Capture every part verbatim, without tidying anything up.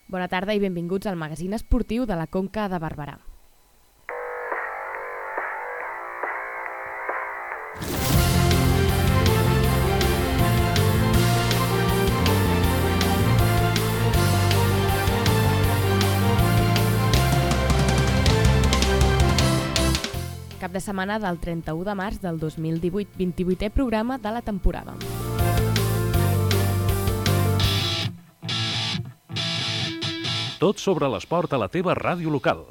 Bona tarda i benvinguts al magazín esportiu de la Conca de Barberà. Cap de setmana del trenta-u de març del dos mil divuit, vint-i-vuitè programa de la temporada. Tot sobre l'esport a la teva ràdio local.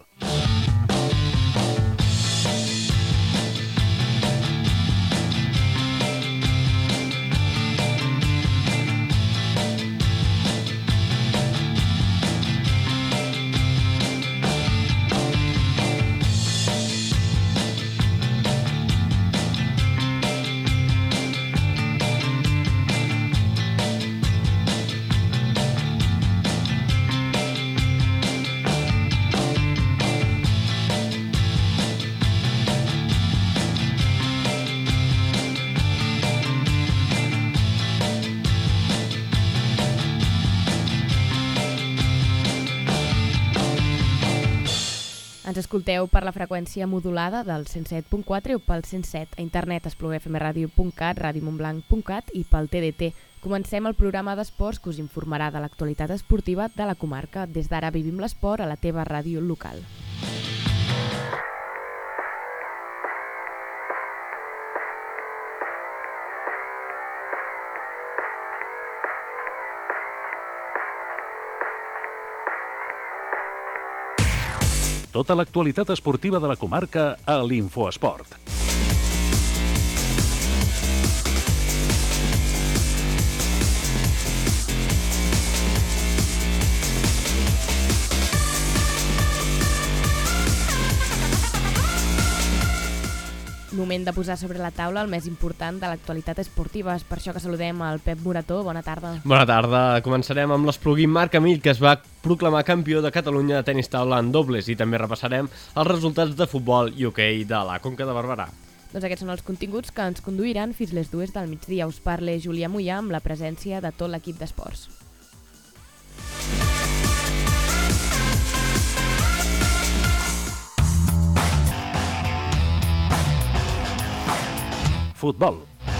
Ens escolteu per la freqüència modulada del cent set punt quatre o pel cent set a internet espluguefmradio punt cat, radiomontblanc punt cat i pel T D T. Comencem el programa d'esports que us informarà de l'actualitat esportiva de la comarca. Des d'ara vivim l'esport a la teva ràdio local. Tota l'actualitat esportiva de la comarca a l'Infoesport. Moment de posar sobre la taula el més important de l'actualitat esportiva. És per això que saludem al Pep Morató. Bona tarda. Bona tarda. Començarem amb l'espluguí Marc Amill, que es va proclamar campió de Catalunya de tenis taula en dobles, i també repassarem els resultats de futbol i hoquei de la Conca de Barberà. Doncs aquests són els continguts que ens conduiran fins les dues del migdia. Us parla Julià Mollà amb la presència de tot l'equip d'esports. Futbol.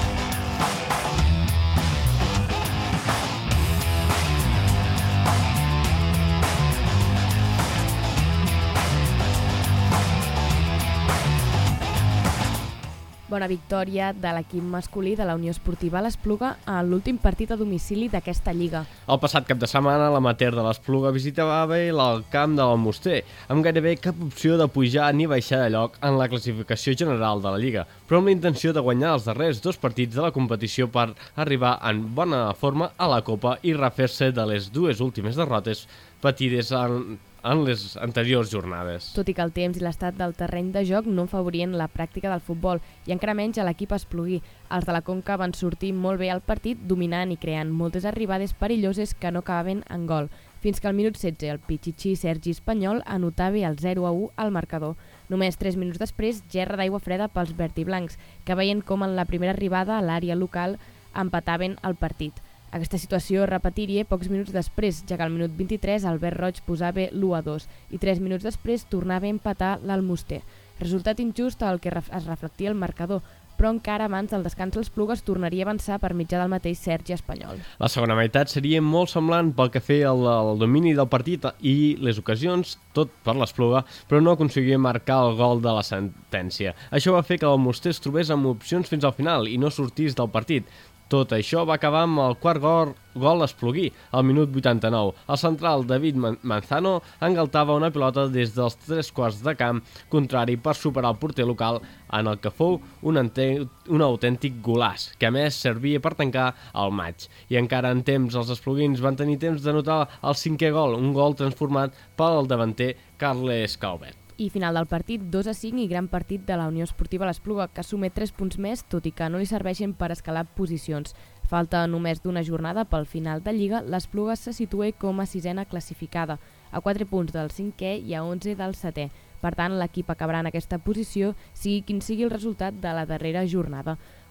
Bona victòria de l'equip masculí de la Unió Esportiva l'Espluga en l'últim partit a domicili d'aquesta lliga. El passat cap de setmana, l'amateur de l'Espluga visitava bé el camp de l'Almoster, amb gairebé cap opció de pujar ni baixar de lloc en la classificació general de la lliga, però amb la intenció de guanyar els darrers dos partits de la competició per arribar en bona forma a la Copa i refer-se de les dues últimes derrotes patides en... en les anteriors jornades. Tot i que el temps i l'estat del terreny de joc no afavorien la pràctica del futbol, i encara menys a l'equip espluguí. Els de la Conca van sortir molt bé al partit, dominant i creant moltes arribades perilloses que no acabaven en gol, fins que al minut setze el pitxitxí Sergi Espanyol anotava el zero a u al marcador. Només tres minuts després, gerra d'aigua freda pels vertiblancs, que veien com en la primera arribada a l'àrea local empataven el partit. Aquesta situació es repetiria pocs minuts després, ja que al minut vint-i-tres el verd roig posava l'u a dos i tres minuts després tornava a empatar l'Almoster. Resultat injust al que es reflectia el marcador, però encara abans del descans l'Espluga es tornaria a avançar per mitjà del mateix Sergi Espanyol. La segona meitat seria molt semblant pel que feia el, el domini del partit i les ocasions, tot per l'Espluga, però no aconseguia marcar el gol de la sentència. Això va fer que l'Almoster es trobés amb opcions fins al final i no sortís del partit. Tot això va acabar amb el quart gol, gol espluguí, al minut vuitanta-nou. El central David Manzano engaltava una pilota des dels tres quarts de camp contrari per superar el porter local, en el que fou un, un autèntic golaç, que a més servia per tancar el maig. I encara en temps els espluguins van tenir temps d'anotar el cinquè gol, un gol transformat pel davanter Carles Calvet. I final del partit, dos a cinc i gran partit de la Unió Esportiva l'Espluga, que assume tres punts més, tot i que no li serveixen per escalar posicions. Falta només d'una jornada pel final de Lliga, l'Espluga se situa com a sisena classificada, a quatre punts del cinquè i a onze del setè. Per tant, l'equip acabarà en aquesta posició, sigui quin sigui el resultat de la darrera jornada.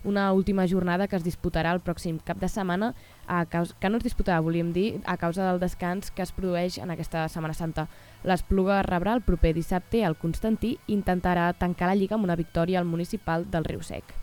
una última jornada que es disputarà el pròxim cap de setmana, a causa, que no es disputarà, volíem dir, a causa del descans que es produeix en aquesta Setmana Santa. L'Espluga rebrà el proper dissabte al Constantí i intentarà tancar la Lliga amb una victòria al Municipal del Riu Sec.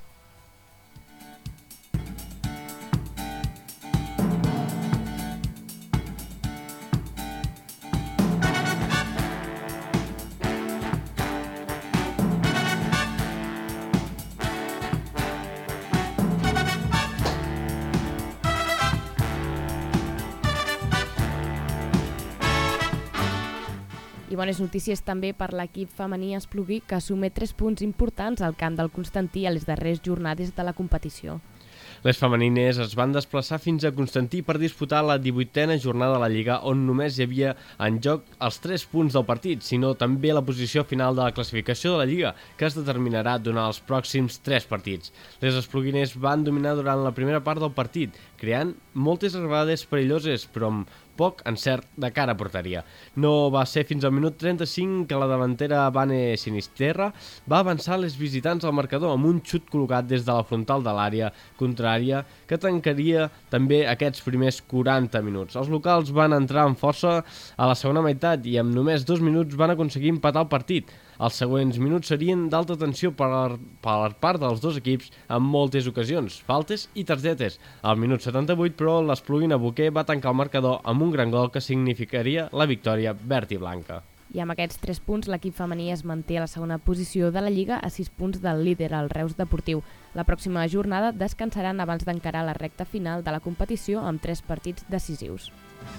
I bones notícies també per l'equip femení espluguí, que assume tres punts importants al camp del Constantí a les darreres jornades de la competició. Les femenines es van desplaçar fins a Constantí per disputar la divuitena jornada de la Lliga, on només hi havia en joc els tres punts del partit, sinó també la posició final de la classificació de la Lliga, que es determinarà durant els pròxims tres partits. Les espluguines van dominar durant la primera part del partit, creant moltes arribades perilloses, però amb poc encert de cara a porteria. No va ser fins al minut trenta-cinc que la davantera Vane Sinisterra va avançar les visitants al marcador amb un xut col·locat des de la frontal de l'àrea contrària que tancaria també aquests primers quaranta minuts. Els locals van entrar amb força a la segona meitat i amb només dos minuts van aconseguir empatar el partit. Els següents minuts serien d'alta tensió per, per part dels dos equips en moltes ocasions, faltes i targetes. Al minut setanta-vuit, però, l'Espluguina Boquer va tancar el marcador amb un gran gol que significaria la victòria verd i blanca. I amb aquests tres punts, l'equip femení es manté a la segona posició de la Lliga a sis punts del líder, el Reus Deportiu. La pròxima jornada descansaran abans d'encarar la recta final de la competició amb tres partits decisius.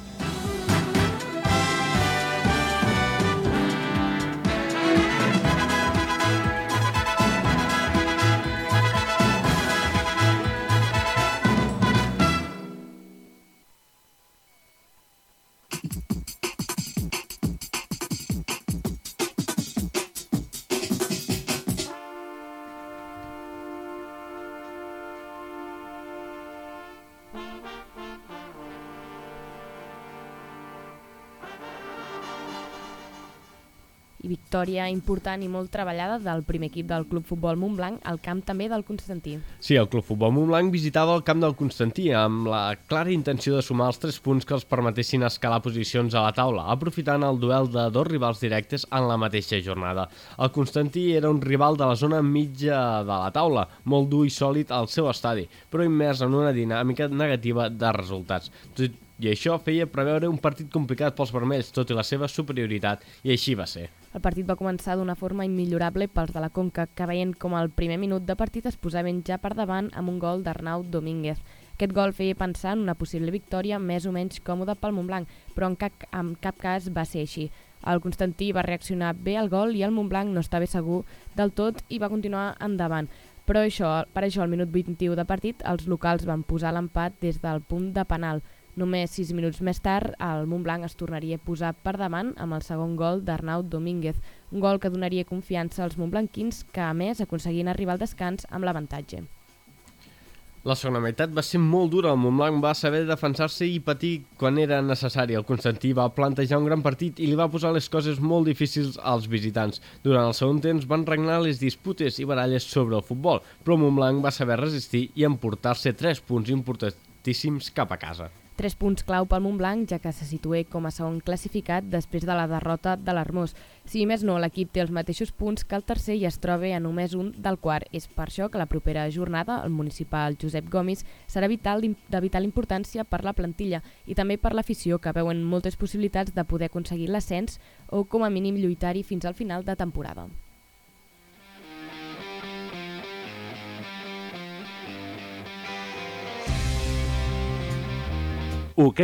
I victòria important i molt treballada del primer equip del Club Futbol Montblanc al camp també del Constantí. Sí, el Club Futbol Montblanc visitava el camp del Constantí amb la clara intenció de sumar els tres punts que els permetessin escalar posicions a la taula, aprofitant el duel de dos rivals directes en la mateixa jornada. El Constantí era un rival de la zona mitja de la taula, molt dur i sòlid al seu estadi, però immers en una dinàmica negativa de resultats. I això feia preveure un partit complicat pels vermells, tot i la seva superioritat, i així va ser. El partit va començar d'una forma immillorable pels de la Conca, que veien com al primer minut de partit es posaven ja per davant amb un gol d'Arnau Domínguez. Aquest gol feia pensar en una possible victòria més o menys còmoda pel Montblanc, però en cap, en cap cas va ser així. El Constantí va reaccionar bé al gol i el Montblanc no estava segur del tot i va continuar endavant. Però això, per això, al minut vint-i-u de partit, els locals van posar l'empat des del punt de penal. Només sis minuts més tard, el Montblanc es tornaria a posar per davant amb el segon gol d'Arnau Domínguez, un gol que donaria confiança als montblanquins que, a més, aconseguien arribar al descans amb l'avantatge. La segona meitat va ser molt dura, el Montblanc va saber defensar-se i patir quan era necessari. El Constantí va plantejar un gran partit i li va posar les coses molt difícils als visitants. Durant el segon temps van regnar les disputes i baralles sobre el futbol, però el Montblanc va saber resistir i emportar-se tres punts importantíssims cap a casa. Tres punts clau pel Montblanc, ja que se situé com a segon classificat després de la derrota de l'Armós. Si més no, l'equip té els mateixos punts que el tercer i es troba a només un del quart. És per això que la propera jornada, el municipal Josep Gomis, serà vital, de vital importància per la plantilla i també per l'afició, que veuen moltes possibilitats de poder aconseguir l'ascens o com a mínim lluitar-hi fins al final de temporada. Ok.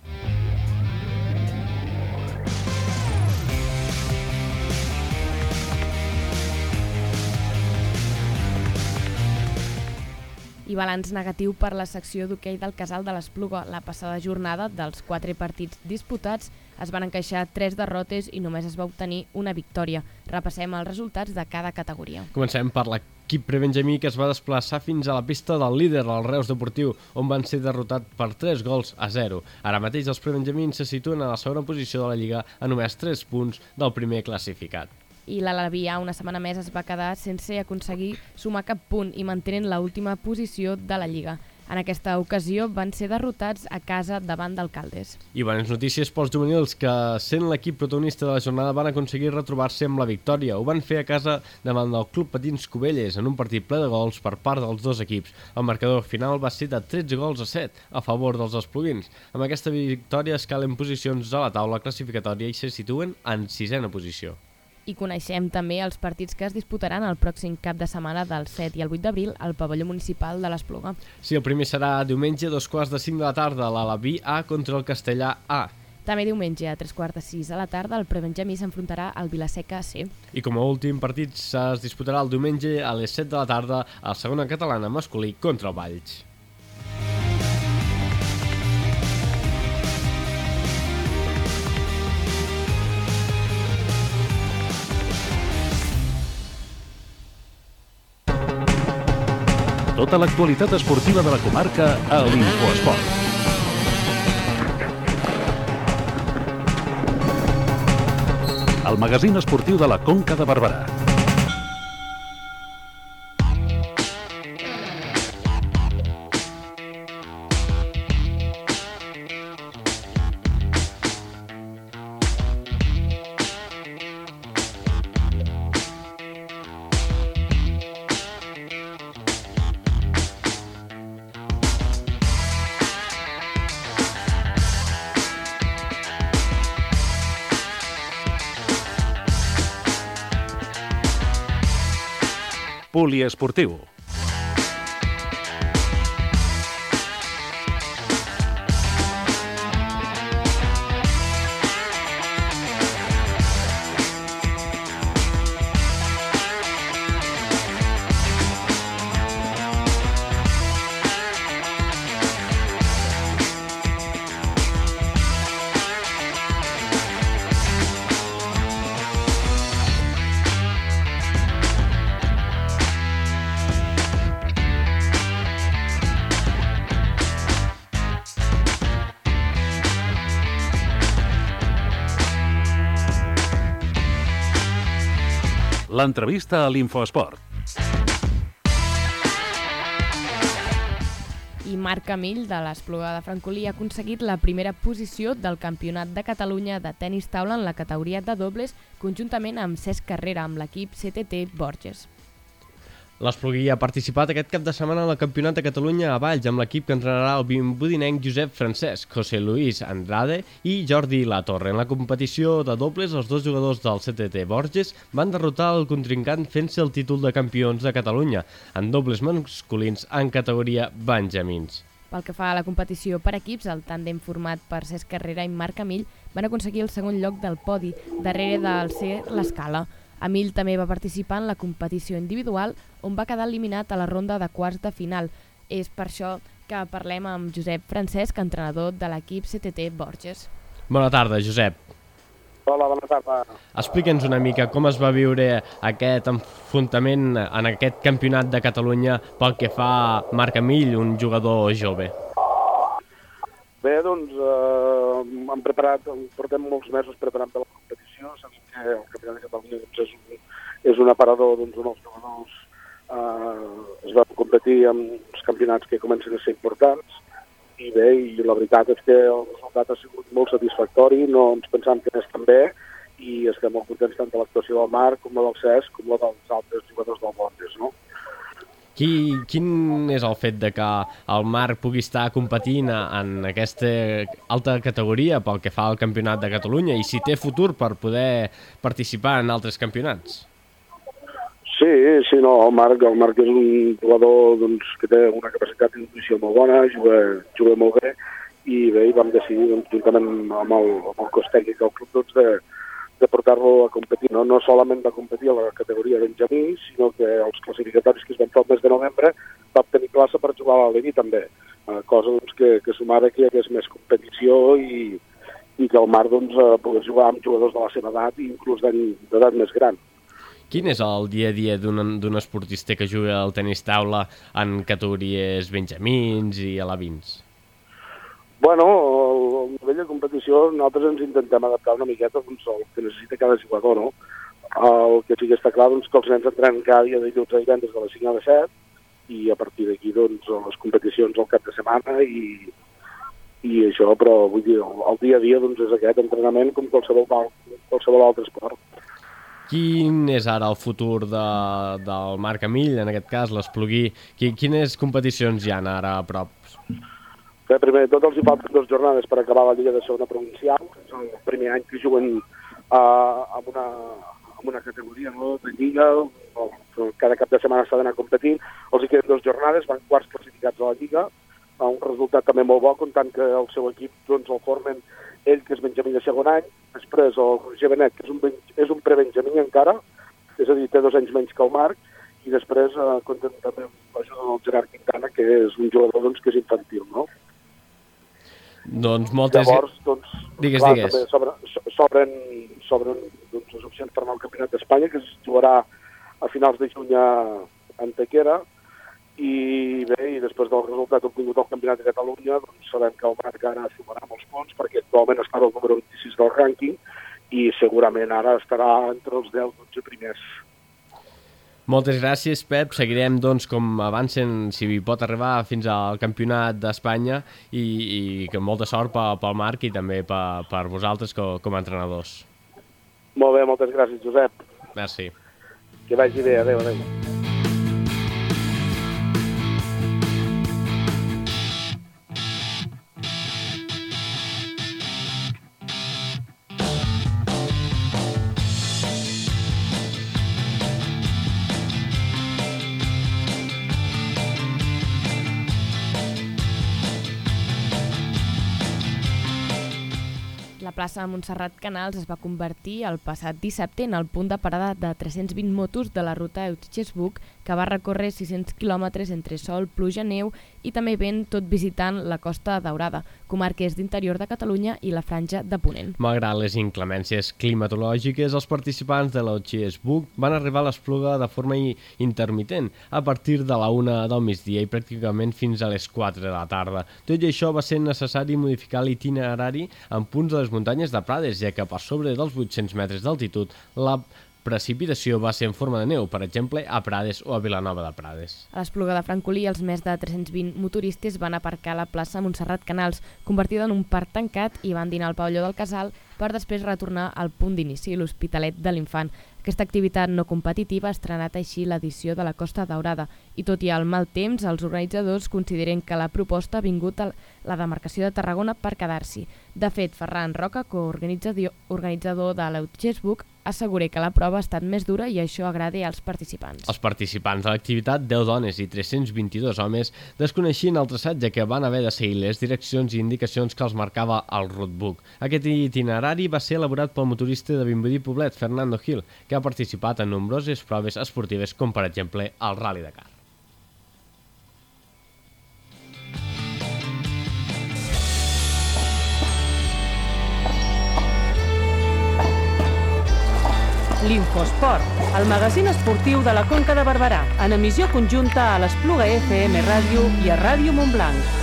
I balanç negatiu per la secció d'hoquei del Casal de l'Espluga. La passada jornada, dels quatre partits disputats, es van encaixar tres derrotes i només es va obtenir una victòria. Repassem els resultats de cada categoria. Comencem per l'equip prebenjamí, que es va desplaçar fins a la pista del líder, el Reus Deportiu, on van ser derrotats per tres gols a zero. Ara mateix els prebenjamins se situen a la segona posició de la Lliga a només tres punts del primer classificat. i l'Alaví A una setmana més es va quedar sense aconseguir sumar cap punt i mantenint l'última posició de la Lliga. En aquesta ocasió van ser derrotats a casa davant d'Alcaldes. I bones notícies pels juvenils que, sent l'equip protagonista de la jornada, van aconseguir retrobar-se amb la victòria. Ho van fer a casa davant del Club Patins Cubelles en un partit ple de gols per part dels dos equips. El marcador final va ser de tretze gols a set a favor dels espluguins. Amb aquesta victòria escalen posicions a la taula classificatòria i se situen en sisena posició. I coneixem també els partits que es disputaran el pròxim cap de setmana del set i el vuit d'abril al pavelló municipal de l'Espluga. Sí, el primer serà diumenge a dos quarts de cinc de la tarda, l'Alaví A contra el Castellà A. També diumenge a tres quarts de sis a la tarda el Prebenjamí s'enfrontarà al Vilaseca C. I com a últim partit es disputarà el diumenge a les set de la tarda a la segona catalana masculí contra el Valls. Tota l'actualitat esportiva de la comarca a l'Infoesport. El magazín esportiu de la Conca de Barberà. Poliesportiu. L'entrevista a l'Infoesport. I Marc Camil, de l'Espluga de Francolí, ha aconseguit la primera posició del Campionat de Catalunya de tenis taula en la categoria de dobles, conjuntament amb Cesc Carrera, amb l'equip C T T Borges. L'Espluguí ha participat aquest cap de setmana al Campionat de Catalunya a Valls amb l'equip que entrenarà el vimbodinenc Josep Francesc, José Luis Andrade i Jordi Latorre. En la competició de dobles, els dos jugadors del C T T Borges van derrotar el contrincant fent-se el títol de campions de Catalunya en dobles masculins en categoria benjamins. Pel que fa a la competició per equips, el tàndem format per Cesc Carrera i Marc Camil van aconseguir el segon lloc del podi, darrere del C l'Escala. Amill també va participar en la competició individual, on va quedar eliminat a la ronda de quarts de final. És per això que parlem amb Josep Francesc, entrenador de l'equip C T T Borges. Bona tarda, Josep. Hola, bona tarda. Explica'ns una mica com es va viure aquest enfrontament en aquest campionat de Catalunya pel que fa a Marc Amill, un jugador jove. Bé, doncs, eh, hem preparat, portem molts mesos preparant per la competició, sabem que el Campionat de Catalunya doncs, és, un, és un aparador doncs, on els jugadors eh, es van competir amb els campionats que comencen a ser importants, i bé, i la veritat és que el resultat ha sigut molt satisfactori, no ens pensam que anés tan bé, i estem molt contents tant de l'actuació del Marc com la del Cesc com la dels altres jugadors del Borges, no? Qui, quin és el fet de que el Marc pugui estar competint en aquesta alta categoria pel que fa al Campionat de Catalunya i si té futur per poder participar en altres campionats? Sí, sí, no, el Marc, el Marc és un jugador doncs, que té una capacitat d'intuïció molt bona, juga, juga molt bé, i bé, i vam decidir, doncs, juntament amb el, amb el cos tècnic del club, doncs, de, de portar-lo a competir. No, no solament va competir a la categoria benjamí, sinó que els classificatoris que es van fer el mes de novembre va obtenir plaça per jugar a l'Alevi també, eh, cosa doncs, que, que sumava que hi hagués més competició i, i que el Marc doncs, eh, pogués jugar amb jugadors de la seva edat i inclús d'edat més gran. Quin és el dia a dia d'un esportista que juga al tenis taula en categories benjamins i alevins? Bueno, al nivell de competició nosaltres ens intentem adaptar una miqueta doncs, al que necessita cada jugador, no? El que sí que està clar doncs, que els nens entrenen cada dia de dilluns a divendres de les cinc a les set i a partir d'aquí doncs, les competicions al cap de setmana i, i això, però vull dir, el, el dia a dia doncs, és aquest entrenament com qualsevol, qualsevol altre esport. Quin és ara el futur de, del Marc Amill, en aquest cas, l'Espluguí? Quines competicions hi ha ara a prop? Bé, primer de tot els hi falten dues jornades per acabar la Lliga de Segona Provincial. És el primer any que juguen uh, amb, una, amb una categoria, no?, de Lliga. Cada cap de setmana s'ha d'anar competint. Els hi queden dues jornades, van quarts classificats a la Lliga. Un resultat també molt bo, comptant que el seu equip doncs, el formen ell, que és benjamí de segon any, després el Roger Benet, que és un, és un prebenjamí encara, és a dir, té dos anys menys que el Marc, i després eh, compten també amb l'ajuda del Gerard Quintana, que és un jugador doncs, que és infantil, no? Doncs moltes... Llavors, doncs, digues, clar, digues. també s'obren, s'obren, s'obren doncs, les opcions per anar al Campionat d'Espanya, que es jugarà a finals de juny a Antequera, i bé, i després del resultat obtingut al Campionat de Catalunya, doncs sabem que el Marc ara sumarà molts punts, perquè actualment està al número vint-i-sis del rànquing, i segurament ara estarà entre els deu dotze primers. Moltes gràcies, Pep. Seguirem, doncs, com avancen, si pot arribar fins al Campionat d'Espanya i, i que molta sort pel Marc i també per, per vosaltres com, com a entrenadors. Molt bé, moltes gràcies, Josep. Merci. Que vagi bé, adéu, adéu. La plaça Montserrat Canals es va convertir el passat dissabte en el punt de parada de tres-cents vint motos de la ruta Eutges-Buc, que va recórrer sis-cents quilòmetres entre sol, pluja, neu i també vent, tot visitant la Costa Daurada, comarques d'interior de Catalunya i la Franja de Ponent. Malgrat les inclemències climatològiques, els participants de l'Eutges-Buc van arribar a l'Espluga de forma intermitent, a partir de la una del migdia i pràcticament fins a les quatre de la tarda. Tot i això, va ser necessari modificar l'itinerari en punts de les muntanyes de Prades, ja que per sobre dels vuit-cents metres d'altitud la precipitació va ser en forma de neu, per exemple, a Prades o a Vilanova de Prades. A l'Espluga de Francolí, els més de tres-cents vint motoristes van aparcar a la plaça Montserrat Canals, convertida en un parc tancat, i van dinar al pavelló del Casal per després retornar al punt d'inici, l'Hospitalet de l'Infant. Aquesta activitat no competitiva ha estrenat així l'edició de la Costa Daurada i, tot i el mal temps, els organitzadors consideren que la proposta ha vingut a la demarcació de Tarragona per quedar-s'hi. De fet, Ferran Roca, coorganitzador de l'Eutges-Buc, assegura que la prova ha estat més dura i això agrada als participants. Els participants de l'activitat, deu dones i tres-cents vint-i-dos homes, desconeixien el traçatge que van haver de seguir les direccions i indicacions que els marcava el roadbook. Aquest itinerari va ser elaborat pel motorista de Vimbodí Poblet, Fernando Gil, que ha participat en nombroses proves esportives com, per exemple, el Rally Dakar. L'Infosport, el magazín esportiu de la Conca de Barberà, en emissió conjunta a l'Espluga F M Ràdio i a Ràdio Montblanc.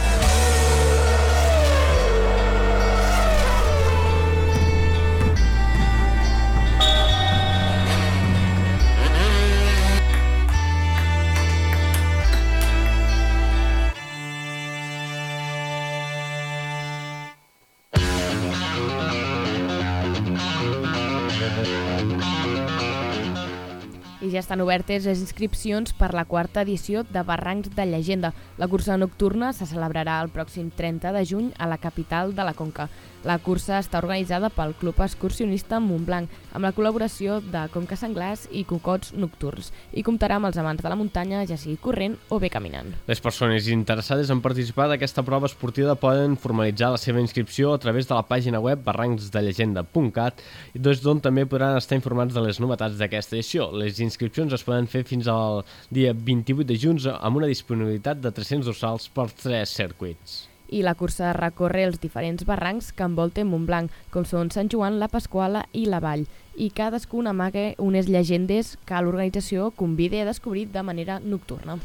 I ja estan obertes les inscripcions per la quarta edició de Barrancs de Llegenda. La cursa nocturna se celebrarà el pròxim trenta de juny a la capital de la Conca. La cursa està organitzada pel Club Excursionista Montblanc, amb la col·laboració de Conca Senglars i Cocots Nocturns, i comptarà amb els amants de la muntanya, ja sigui corrent o bé caminant. Les persones interessades en participar d'aquesta prova esportiva poden formalitzar la seva inscripció a través de la pàgina web barrancs de llegenda punt cat, des d'on també podran estar informats de les novetats d'aquesta edició. Les inscripcions es poden fer fins al dia vint-i-vuit de juny amb una disponibilitat de tres-cents dorsals per tres circuits. I la cursa recorre els diferents barrancs que envolten Montblanc, com són Sant Joan, la Pasquala i la Vall, i cadascun amaga unes llegendes que l'organització convida a descobrir de manera nocturna.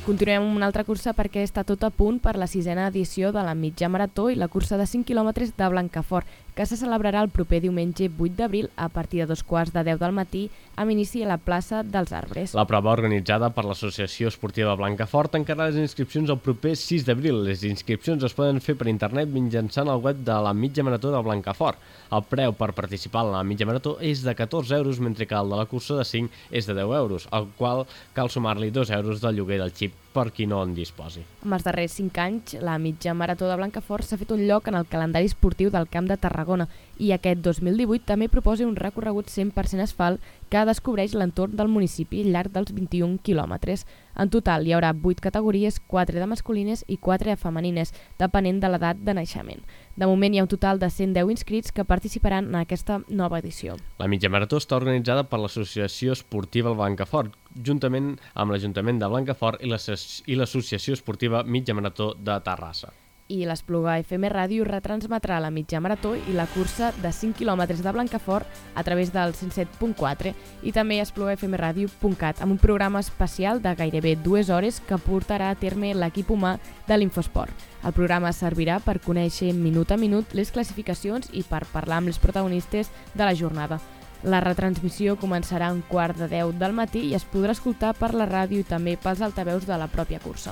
Continuem amb una altra cursa perquè està tot a punt per la sisena edició de la mitja marató i la cursa de cinc quilòmetres de Blancafort, que se celebrarà el proper diumenge vuit d'abril a partir de dos quarts de deu del matí amb inici a la plaça dels Arbres. La prova organitzada per l'Associació Esportiva de Blancafort tancarà les inscripcions el proper sis d'abril. Les inscripcions es poden fer per internet mitjançant el web de la mitja marató de Blancafort. El preu per participar en la mitja marató és de catorze euros, mentre que el de la cursa de cinc és de deu euros, al qual cal sumar-li dos euros del lloguer del xip per qui no en disposi. En els darrers cinc anys, la mitja marató de Blancafort s'ha fet un lloc en el calendari esportiu del Camp de Tarragona i aquest dos mil divuit també proposa un recorregut cent per cent asfalt que descobreix l'entorn del municipi al llarg dels vint-i-un quilòmetres. En total hi haurà vuit categories, quatre de masculines i quatre de femenines, depenent de l'edat de naixement. De moment hi ha un total de cent deu inscrits que participaran en aquesta nova edició. La mitja marató està organitzada per l'Associació Esportiva de Blancafort, juntament amb l'Ajuntament de Blancafort i l'Associació Esportiva Mitja Marató de Terrassa. I l'Espluga F M Ràdio retransmetrà la mitja marató i la cursa de cinc quilòmetres de Blancafort a través del cent set punt quatre i també a espluga f m radio punt cat amb un programa especial de gairebé dues hores que portarà a terme l'equip humà de l'Infosport. El programa servirà per conèixer minut a minut les classificacions i per parlar amb els protagonistes de la jornada. La retransmissió començarà a un quart de deu del matí i es podrà escoltar per la ràdio i també pels altaveus de la pròpia cursa.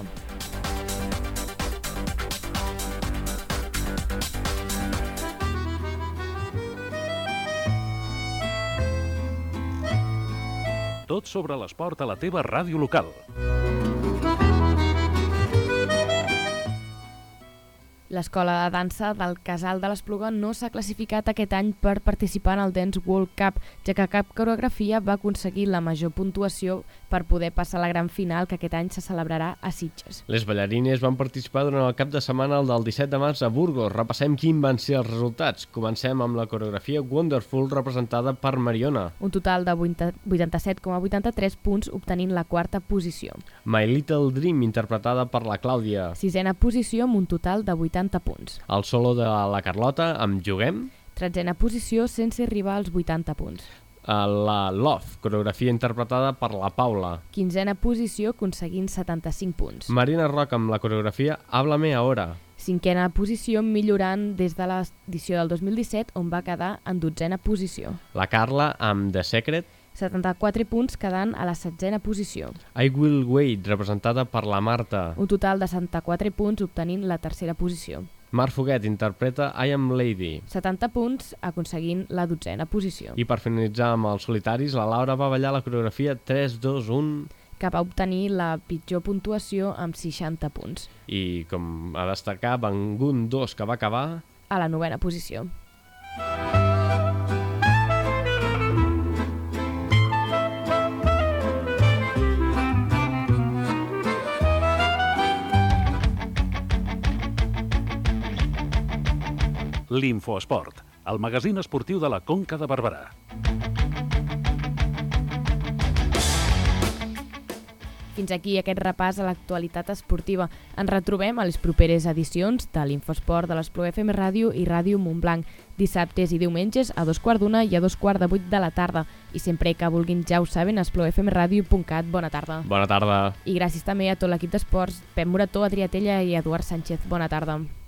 Tot sobre l'esport a la teva ràdio local. L'escola de dansa del Casal de l'Espluga no s'ha classificat aquest any per participar en el Dance World Cup, ja que cap coreografia va aconseguir la major puntuació per poder passar a la gran final que aquest any se celebrarà a Sitges. Les ballarines van participar durant el cap de setmana del disset de març a Burgos. Repassem quins van ser els resultats. Comencem amb la coreografia Wonderful representada per Mariona. Un total de vuitanta-set coma vuitanta-tres punts obtenint la quarta posició. My Little Dream interpretada per la Clàudia. Sisena posició amb un total de vuitanta punts. El solo de la Carlota amb Juguem. Tretzena posició sense arribar als vuitanta punts. La Love, coreografia interpretada per la Paula. Quinzena posició aconseguint setanta-cinc punts. Marina Roc amb la coreografia Háblame Ahora. Cinquena posició millorant des de l'edició del dos mil disset on va quedar en dotzena posició. La Carla amb The Secret. setanta-quatre punts quedant a la setzena posició. I Will Wait, representada per la Marta. Un total de setanta-quatre punts obtenint la tercera posició. Marc Foguet interpreta I Am Lady. setanta punts aconseguint la dotzena posició. I per finalitzar amb els solitaris, la Laura va ballar la coreografia tres dos un que va obtenir la pitjor puntuació amb seixanta punts. I com a destacar, Bangun dos, que va acabar a la novena posició. L'Infosport, el magazín esportiu de la Conca de Barberà. Fins aquí aquest repàs a l'actualitat esportiva. Ens retrobem a les properes edicions de l'Infosport de l'Espluga F M Ràdio i Ràdio Montblanc, dissabtes i diumenges a dos quarts d'una i a dos quarts de vuit de la tarda. I sempre que vulguin, ja ho saben, a espluga f m radio punt cat. Bona tarda. Bona tarda. I gràcies també a tot l'equip d'esports, Pep Morató, Adrià Tella i Eduard Sánchez. Bona tarda.